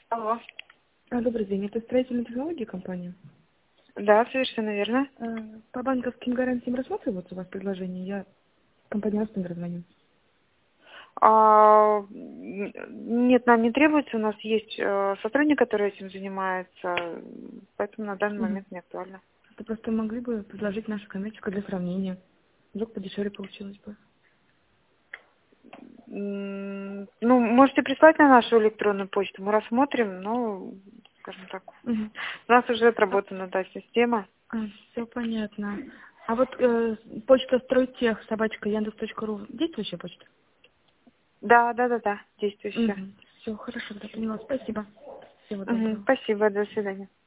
Алло. Добрый день, это строительные технологии компания? Да, совершенно верно. По банковским гарантиям рассматриваются у вас предложения? Я компания Астон звоню. Нет, нам не требуется. У нас есть сотрудник, который этим занимается, поэтому на данный Угу. момент не актуально. Вы просто могли бы предложить нашу коммерческую для сравнения. Вдруг подешевле получилось бы. Ну, можете прислать на нашу электронную почту, мы рассмотрим, но, скажем так, Угу. у нас уже отработана та система. Все понятно. А вот почта стройтех, собачка, яндекс.ру, действующая почта? Да, действующая. Угу. Все, хорошо, да, поняла. Спасибо. Всего доброго. Спасибо, до свидания.